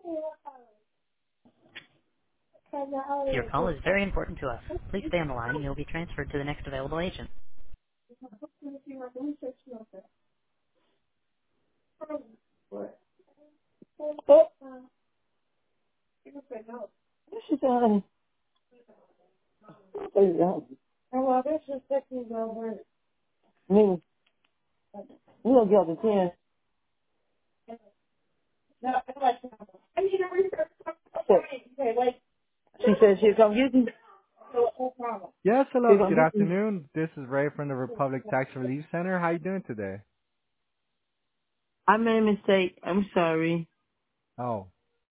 Your call is very important to us. Please stay on the line and you'll be transferred to the next available agent. She said, honey, there you go. Oh, well, this is taking over. Me, you gonna get up to 10. No, I need a research. Okay, wait. She said she'd come get me. No problem. Yes, She'll hello. come Good get me. afternoon. This is Ray from the Republic Tax Relief Center. How you doing today? I made a mistake. I'm sorry. Oh,